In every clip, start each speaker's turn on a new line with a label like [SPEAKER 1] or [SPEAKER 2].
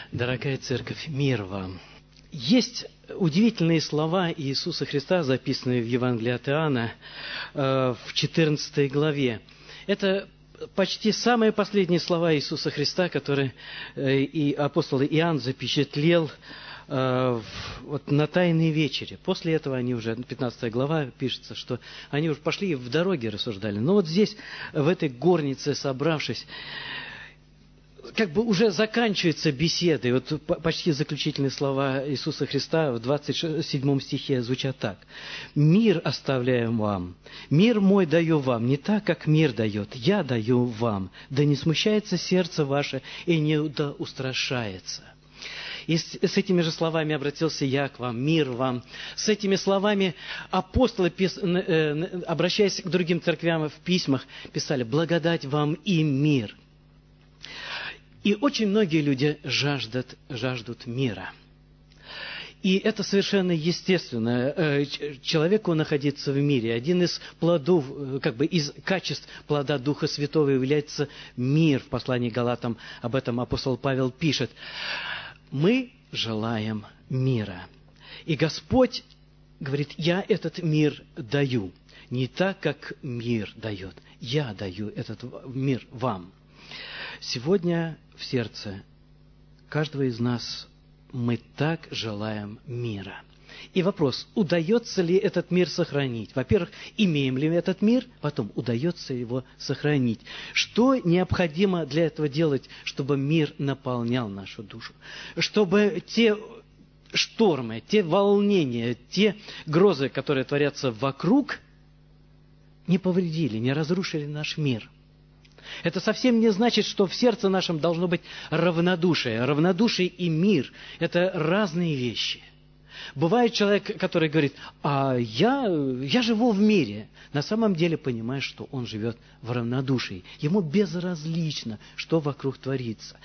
[SPEAKER 1] Дорогая церковь, мир вам! Есть удивительные слова Иисуса Христа, записанные в Евангелии от Иоанна в 14 главе. Это почти самые последние слова Иисуса Христа, которые и апостол Иоанн запечатлел на Тайной вечере. После этого они уже, 15 глава пишется, что они уже пошли и в дороге рассуждали. Но вот здесь, в этой горнице собравшись, как бы уже заканчивается беседа. И вот почти заключительные слова Иисуса Христа в 27 стихе звучат так. «Мир оставляю вам, мир мой даю вам, не так, как мир дает, я даю вам, да не смущается сердце ваше и не устрашается». И с этими же словами обратился я к вам, мир вам. С этими словами апостолы, обращаясь к другим церквям в письмах, писали «благодать вам и мир». И очень многие люди жаждут мира. И это совершенно естественно. Человеку находиться в мире. Один из плодов, из качеств плода Духа Святого является мир. В послании к Галатам об этом апостол Павел пишет. Мы желаем мира. И Господь говорит, я этот мир даю. Не так, как мир дает. Я даю этот мир вам. Сегодня в сердце каждого из нас мы так желаем мира. И вопрос, удается ли этот мир сохранить? Во-первых, имеем ли мы этот мир? Потом, удается ли его сохранить? Что необходимо для этого делать, чтобы мир наполнял нашу душу? Чтобы те штормы, те волнения, те грозы, которые творятся вокруг, не повредили, не разрушили наш мир. Это совсем не значит, что в сердце нашем должно быть равнодушие. Равнодушие и мир – это разные вещи. Бывает человек, который говорит, я живу в мире. На самом деле понимает, что он живет в равнодушии. Ему безразлично, что вокруг творится.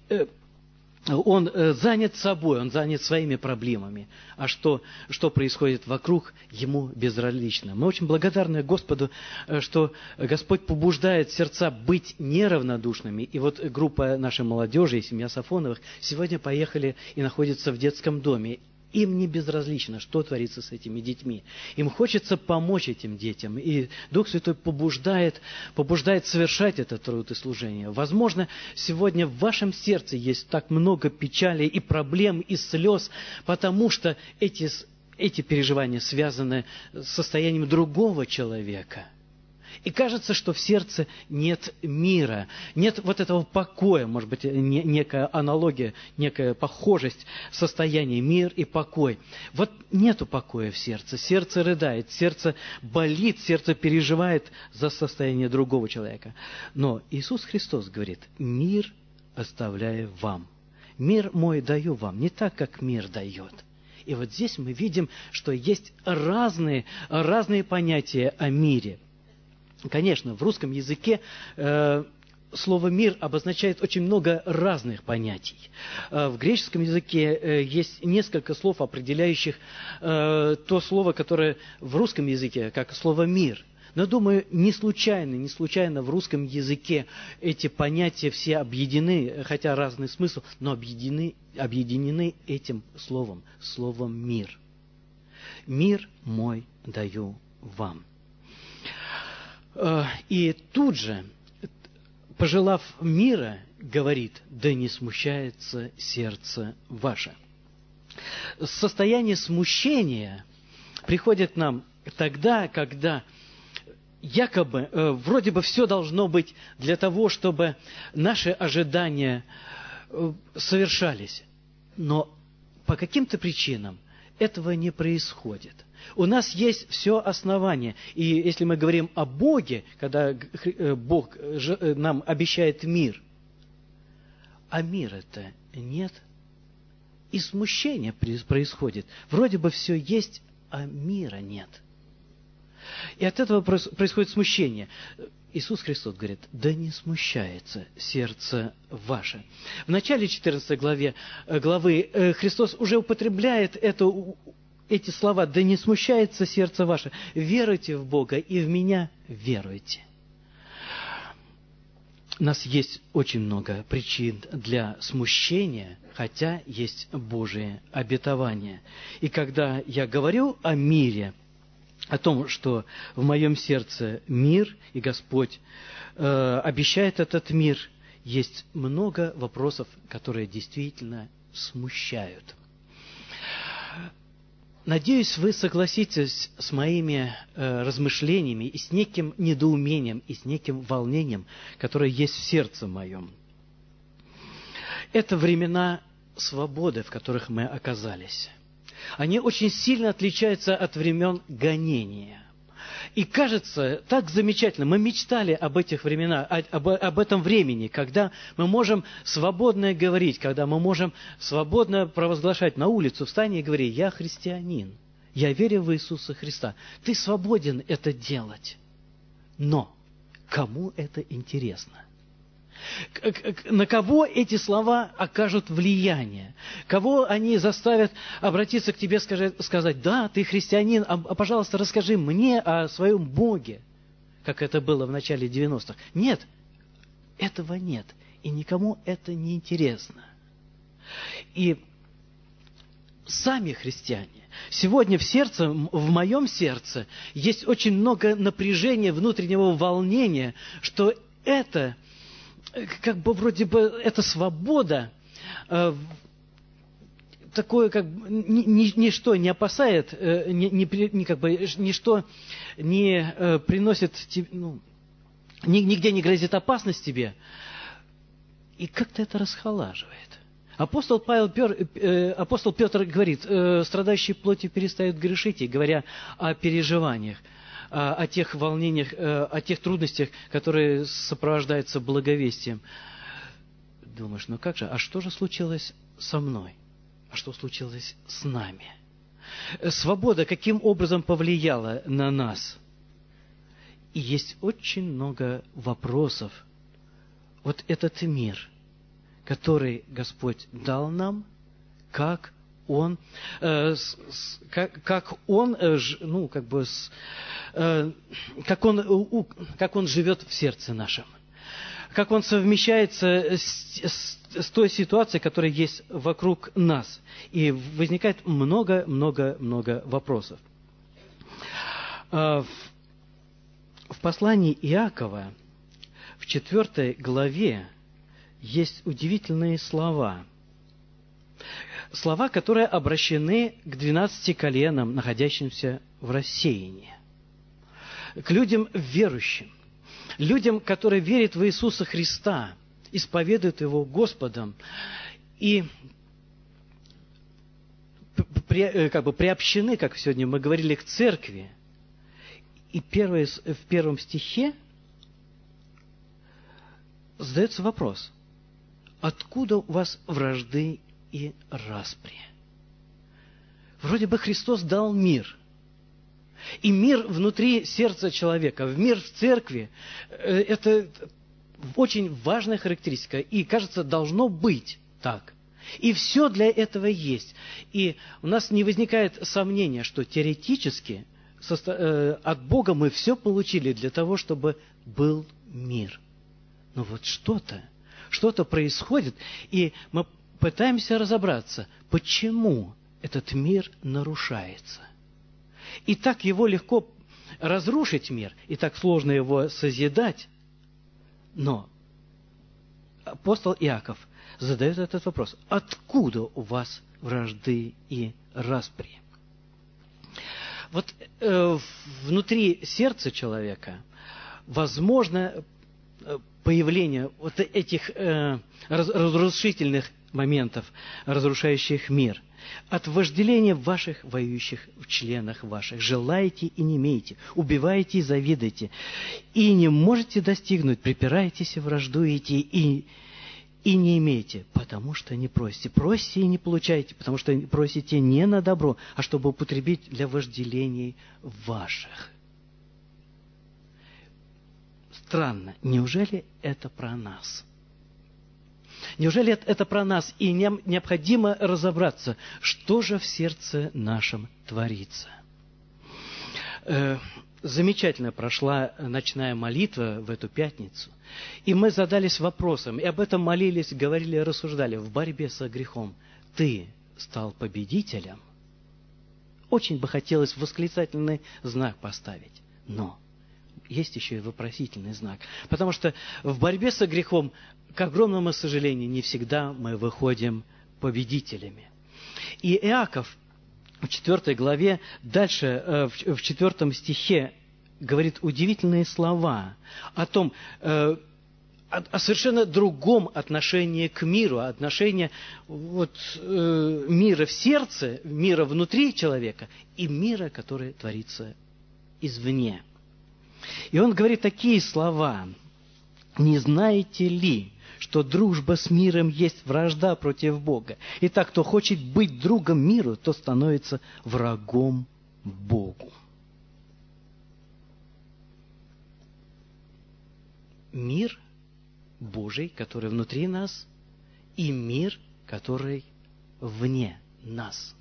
[SPEAKER 1] Он занят собой, он занят своими проблемами. А что происходит вокруг, ему безразлично. Мы очень благодарны Господу, что Господь побуждает сердца быть неравнодушными. И вот группа нашей молодежи и семья Сафоновых сегодня поехали и находятся в детском доме. Им не безразлично, что творится с этими детьми. Им хочется помочь этим детям. И Дух Святой побуждает совершать этот труд и служение. Возможно, сегодня в вашем сердце есть так много печали и проблем, и слез, потому что эти переживания связаны с состоянием другого человека. И кажется, что в сердце нет мира, нет вот этого покоя, может быть, некая аналогия, некая похожесть состояния мир и покой. Вот нету покоя в сердце рыдает, сердце болит, сердце переживает за состояние другого человека. Но Иисус Христос говорит, мир оставляю вам, мир мой даю вам, не так, как мир дает. И вот здесь мы видим, что есть разные понятия о мире. Конечно, в русском языке слово «мир» обозначает очень много разных понятий. В греческом языке есть несколько слов, определяющих то слово, которое в русском языке, как слово «мир». Но, думаю, не случайно в русском языке эти понятия все объединены, хотя разный смысл, но объединены этим словом «мир». «Мир мой даю вам». И тут же, пожелав мира, говорит, да не смущается сердце ваше. Состояние смущения приходит нам тогда, когда якобы, вроде бы все должно быть для того, чтобы наши ожидания совершались. Но по каким-то причинам этого не происходит. У нас есть все основания. И если мы говорим о Боге, когда Бог нам обещает мир, а мира-то нет, и смущение происходит. Вроде бы все есть, а мира нет. И от этого происходит смущение. Иисус Христос говорит, да не смущается сердце ваше. В начале 14 главы Христос уже употребляет эти слова, да не смущается сердце ваше. Веруйте в Бога и в меня веруйте. у нас есть очень много причин для смущения, хотя есть Божие обетование. И когда я говорю о мире, о том, что в моем сердце мир, и Господь обещает этот мир, есть много вопросов, которые действительно смущают. Надеюсь, вы согласитесь с моими размышлениями и с неким недоумением, и с неким волнением, которое есть в сердце моем. Это времена свободы, в которых мы оказались. Они очень сильно отличаются от времен гонения. И кажется, так замечательно. Мы мечтали об этих временах, об этом времени, когда мы можем свободно говорить, когда мы можем свободно провозглашать на улицу, встань и говори: «Я христианин, я верю в Иисуса Христа». Ты свободен это делать. Но кому это интересно? На кого эти слова окажут влияние? Кого они заставят обратиться к тебе, сказать: «Да, ты христианин, а пожалуйста, расскажи мне о своем Боге», как это было в начале 90-х. Нет, этого нет, и никому это не интересно. И сами христиане, сегодня в моем сердце есть очень много напряжения, внутреннего волнения, что это как бы вроде бы эта свобода, такое как бы ничто не опасает, ничто не приносит, нигде не грозит опасность тебе, и как-то это расхолаживает. Апостол Петр говорит: страдающие плотью перестают грешить, и говоря о переживаниях, о тех волнениях, о тех трудностях, которые сопровождаются благовестием. Думаешь, ну как же, а что же случилось со мной? А что случилось с нами? Свобода каким образом повлияла на нас? И есть очень много вопросов. Вот этот мир, который Господь дал нам, как Он живет в сердце нашем, как Он совмещается с той ситуацией, которая есть вокруг нас. И возникает много вопросов. В послании Иакова, в 4 главе, есть удивительные слова. Слова, которые обращены к 12 коленам, находящимся в рассеянии. К людям верующим. Людям, которые верят в Иисуса Христа, исповедуют Его Господом и приобщены, как сегодня мы говорили, к церкви. И в первом стихе задается вопрос: откуда у вас вражды и распри? Вроде бы Христос дал мир. И мир внутри сердца человека, мир в церкви, это очень важная характеристика. И, кажется, должно быть так. И все для этого есть. И у нас не возникает сомнения, что теоретически от Бога мы все получили для того, чтобы был мир. Но вот что-то происходит, и мы пытаемся разобраться, почему этот мир нарушается. И так его легко разрушить мир, и так сложно его созидать. Но апостол Иаков задает этот вопрос: откуда у вас вражды и распри? Вот внутри сердца человека возможно появление вот этих разрушительных моментов, разрушающих мир, от вожделения ваших воюющих в членах ваших. Желаете и не имеете, убиваете и завидуете, и не можете достигнуть, припираетесь и враждуете, и не имеете, потому что не просите. Просите и не получаете, потому что просите не на добро, а чтобы употребить для вожделений ваших. Странно, неужели это про нас? Неужели это про нас? И нам необходимо разобраться, что же в сердце нашем творится. замечательно прошла ночная молитва в эту пятницу, и мы задались вопросом, и об этом молились, говорили, рассуждали в борьбе со грехом. Ты стал победителем? Очень бы хотелось восклицательный знак поставить, но есть еще и вопросительный знак. Потому что в борьбе со грехом, к огромному сожалению, не всегда мы выходим победителями. И Иаков в 4 главе, дальше в 4 стихе говорит удивительные слова о том, о совершенно другом отношении к миру, отношении мира в сердце, мира внутри человека и мира, который творится извне. И он говорит такие слова: «Не знаете ли, что дружба с миром есть вражда против Бога? Итак, кто хочет быть другом миру, то становится врагом Богу». Мир Божий, который внутри нас, и мир, который вне нас.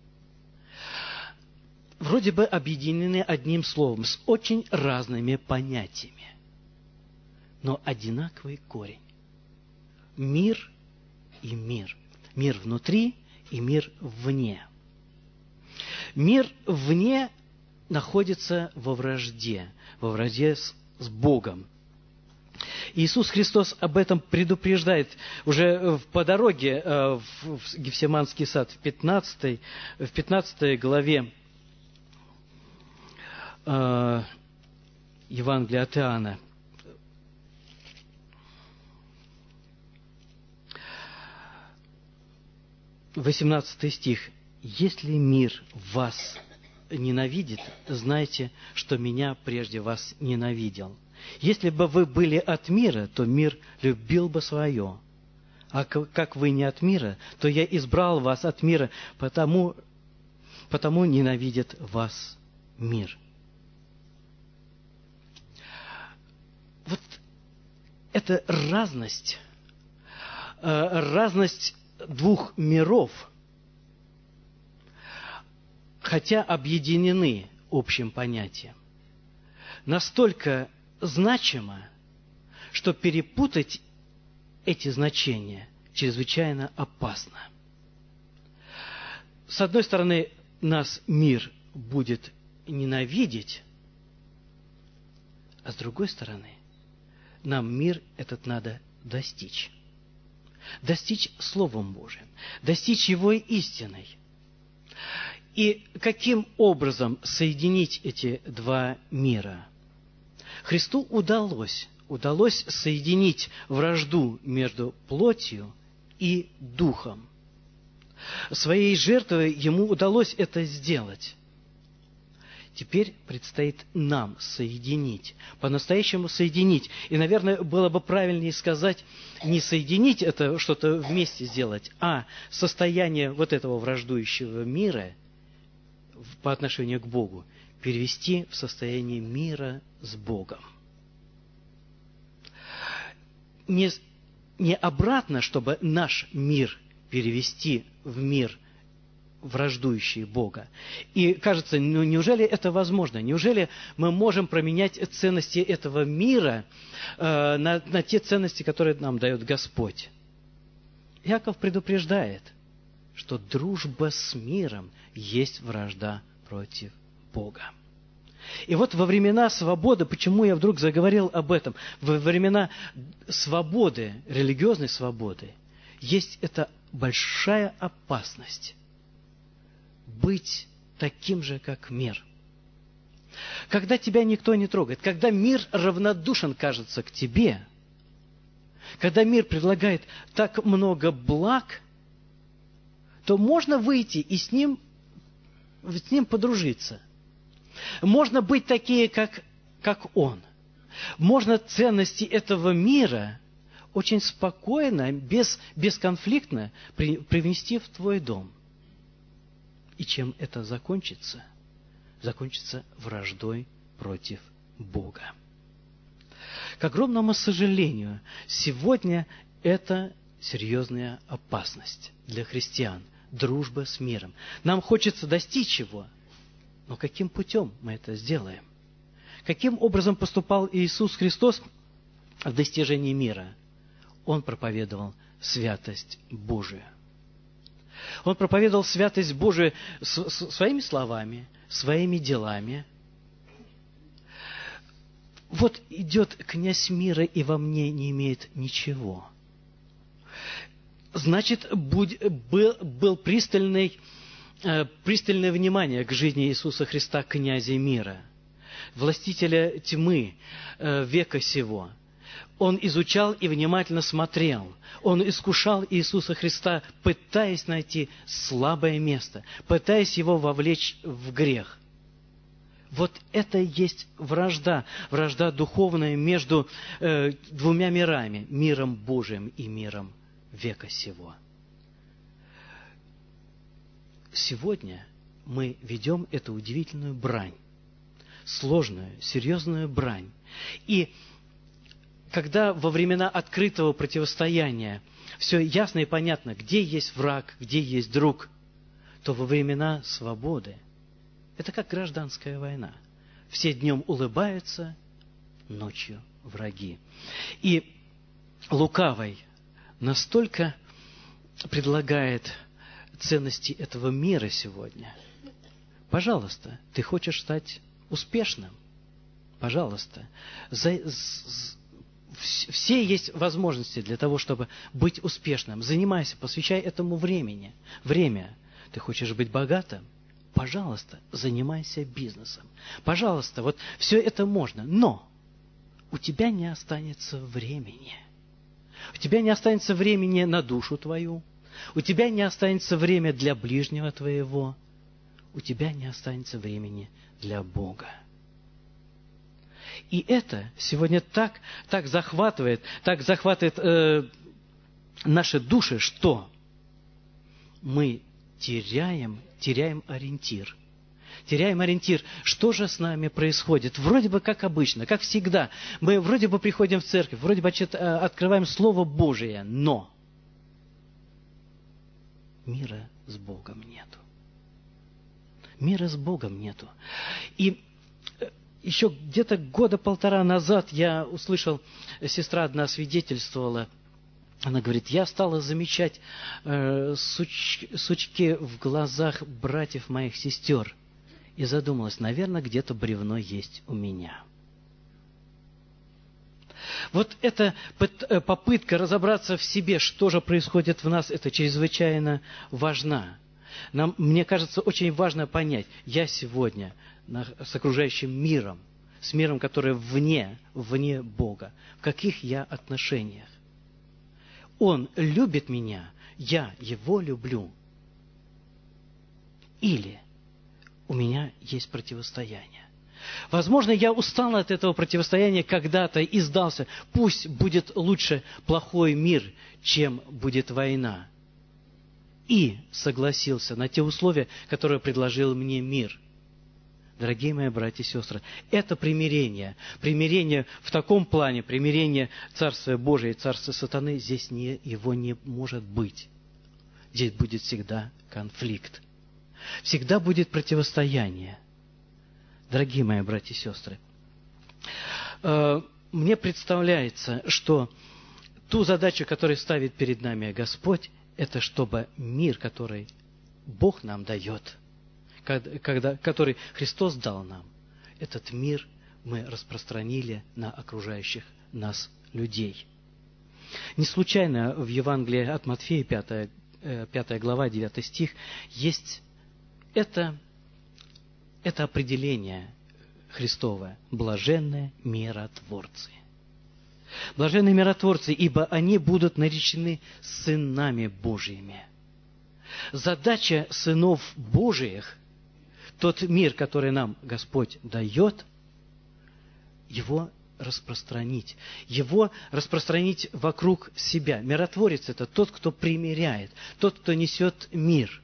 [SPEAKER 1] Вроде бы объединены одним словом, с очень разными понятиями, но одинаковый корень. Мир и мир. Мир внутри и мир вне. Мир вне находится во вражде с Богом. Иисус Христос об этом предупреждает уже по дороге в Гефсиманский сад в 15 главе Евангелия от Иоанна. — 18 стих. «Если мир вас ненавидит, знайте, что меня прежде вас ненавидел. Если бы вы были от мира, то мир любил бы свое. А как вы не от мира, то я избрал вас от мира, потому ненавидит вас мир». Вот это разность двух миров, хотя объединены общим понятием, настолько значимо, что перепутать эти значения чрезвычайно опасно. С одной стороны, нас мир будет ненавидеть, а с другой стороны, нам мир этот надо достичь. Достичь Словом Божиим, достичь Его истиной. И каким образом соединить эти два мира? Христу удалось соединить вражду между плотью и духом. Своей жертвой Ему удалось это сделать. Теперь предстоит нам соединить, по-настоящему соединить. И, наверное, было бы правильнее сказать, не соединить это, что-то вместе сделать, а состояние вот этого враждующего мира по отношению к Богу перевести в состояние мира с Богом. Не обратно, чтобы наш мир перевести в мир враждующие Бога. И кажется, неужели это возможно? Неужели мы можем променять ценности этого мира на те ценности, которые нам дает Господь? Иаков предупреждает, что дружба с миром есть вражда против Бога. И вот во времена свободы, почему я вдруг заговорил об этом, во времена свободы, религиозной свободы, есть эта большая опасность быть таким же, как мир. Когда тебя никто не трогает, когда мир равнодушен, кажется, к тебе, когда мир предлагает так много благ, то можно выйти и с ним подружиться. Можно быть такие, как он. Можно ценности этого мира очень спокойно, бесконфликтно привнести в твой дом. И чем это закончится? Закончится враждой против Бога. К огромному сожалению, сегодня это серьезная опасность для христиан. Дружба с миром. Нам хочется достичь его, но каким путем мы это сделаем? Каким образом поступал Иисус Христос в достижении мира? Он проповедовал святость Божию. Он проповедовал святость Божию своими словами, своими делами. Вот идет князь мира, и во мне не имеет ничего. Значит, был пристальное внимание к жизни Иисуса Христа, князя мира, властителя тьмы века сего. Он изучал и внимательно смотрел. Он искушал Иисуса Христа, пытаясь найти слабое место, пытаясь его вовлечь в грех. Вот это и есть вражда духовная между двумя мирами, миром Божиим и миром века сего. Сегодня мы ведем эту удивительную брань, сложную, серьезную брань. И когда во времена открытого противостояния все ясно и понятно, где есть враг, где есть друг, то во времена свободы это как гражданская война. Все днем улыбаются, ночью враги. И лукавый настолько предлагает ценности этого мира сегодня. Пожалуйста, ты хочешь стать успешным? Пожалуйста. Все есть возможности для того, чтобы быть успешным. Занимайся, посвящай этому время. Ты хочешь быть богатым? Пожалуйста, занимайся бизнесом. Пожалуйста, вот все это можно. Но у тебя не останется времени. У тебя не останется времени на душу твою. У тебя не останется времени для ближнего твоего. У тебя не останется времени для Бога. И это сегодня так захватывает наши души, что мы теряем ориентир. Теряем ориентир. Что же с нами происходит? Вроде бы как обычно, как всегда. Мы вроде бы приходим в церковь, вроде бы открываем Слово Божие, но мира с Богом нету. Мира с Богом нету. И еще где-то года полтора назад я услышал, сестра одна свидетельствовала, она говорит, я стала замечать сучки в глазах братьев моих сестер. И задумалась, наверное, где-то бревно есть у меня. Вот эта попытка разобраться в себе, что же происходит в нас, это чрезвычайно важна. Мне кажется, очень важно понять, я сегодня с окружающим миром, с миром, который вне Бога, в каких я отношениях. Он любит меня, я его люблю. Или у меня есть противостояние. Возможно, я устал от этого противостояния когда-то и сдался. Пусть будет лучше плохой мир, чем будет война. И согласился на те условия, которые предложил мне мир. Дорогие мои братья и сестры, это примирение. Примирение в таком плане, примирение Царства Божия и Царства сатаны, здесь его не может быть. Здесь будет всегда конфликт. Всегда будет противостояние. Дорогие мои братья и сестры, мне представляется, что ту задачу, которую ставит перед нами Господь, это чтобы мир, который Бог нам дает, который Христос дал нам, этот мир мы распространили на окружающих нас людей. Не случайно в Евангелии от Матфея, 5 глава, 9 стих, есть это определение Христовое. Блаженные миротворцы. Блаженные миротворцы, ибо они будут наречены сынами Божьими. Задача сынов Божиих, тот мир, который нам Господь дает, его распространить. Его распространить вокруг себя. Миротворец – это тот, кто примиряет, тот, кто несет мир.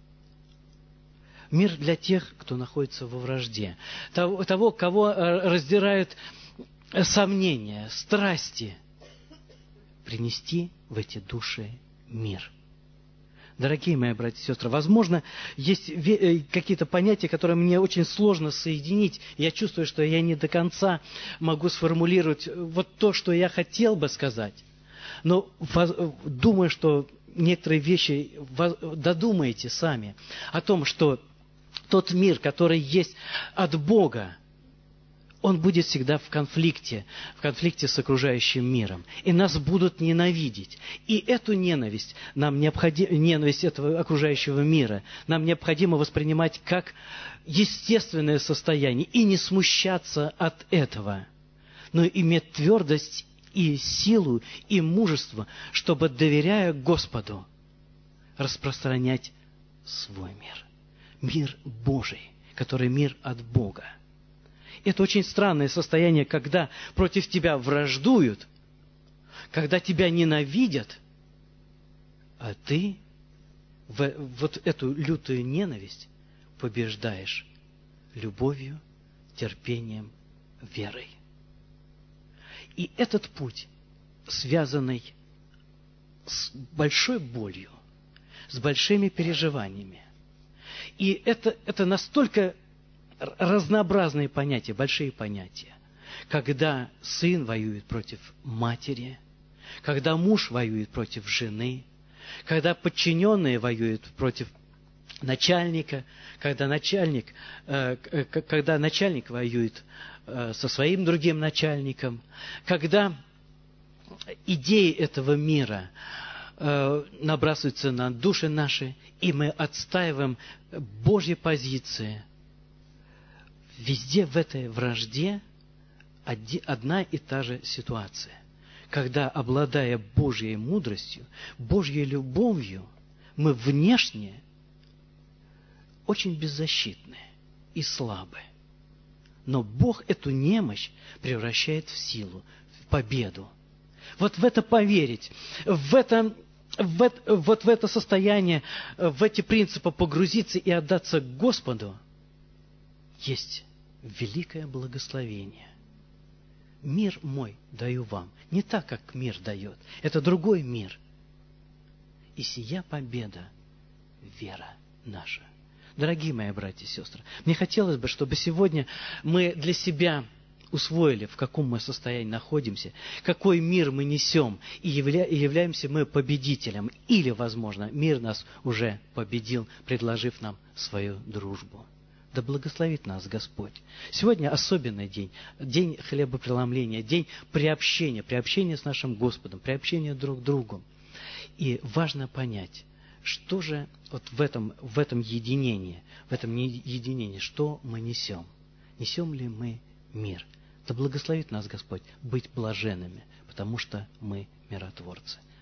[SPEAKER 1] Мир для тех, кто находится во вражде. Того, кого раздирают сомнения, страсти. Принести в эти души мир. Дорогие мои братья и сестры, возможно, есть какие-то понятия, которые мне очень сложно соединить. Я чувствую, что я не до конца могу сформулировать вот то, что я хотел бы сказать. Но думаю, что некоторые вещи додумаете сами о том, что тот мир, который есть от Бога, он будет всегда в конфликте с окружающим миром. И нас будут ненавидеть. И эту ненависть, ненависть этого окружающего мира, нам необходимо воспринимать как естественное состояние и не смущаться от этого, но иметь твердость и силу, и мужество, чтобы, доверяя Господу, распространять свой мир. Мир Божий, который мир от Бога. Это очень странное состояние, когда против тебя враждуют, когда тебя ненавидят, а ты вот эту лютую ненависть побеждаешь любовью, терпением, верой. И этот путь, связанный с большой болью, с большими переживаниями, и это настолько разнообразные понятия, большие понятия. Когда сын воюет против матери, когда муж воюет против жены, когда подчиненные воюют против начальника, когда начальник воюет со своим другим начальником, когда идеи этого мира набрасываются на души наши, и мы отстаиваем Божьи позиции. Везде в этой вражде одна и та же ситуация. Когда, обладая Божьей мудростью, Божьей любовью, мы внешне очень беззащитны и слабы. Но Бог эту немощь превращает в силу, в победу. Вот в это поверить, вот в это состояние, в эти принципы погрузиться и отдаться Господу, есть великое благословение. Мир мой даю вам. Не так, как мир дает. Это другой мир. И сия победа — вера наша. Дорогие мои братья и сестры, мне хотелось бы, чтобы сегодня мы для себя усвоили, в каком мы состоянии находимся, какой мир мы несем, и являемся мы победителем. Или, возможно, мир нас уже победил, предложив нам свою дружбу. Да благословит нас Господь. Сегодня особенный день, день хлебопреломления, день приобщения с нашим Господом, приобщения друг к другу. И важно понять, что же вот в этом единении, что мы несем? Несем ли мы мир? Да благословит нас Господь быть блаженными, потому что мы миротворцы.